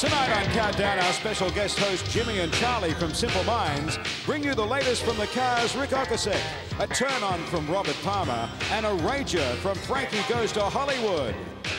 Tonight on Countdown, our special guest host Jimmy and Charlie from Simple Minds bring you the latest from the Cars, Rick Ocasek, a turn-on from Robert Palmer, and a rager from Frankie Goes to Hollywood.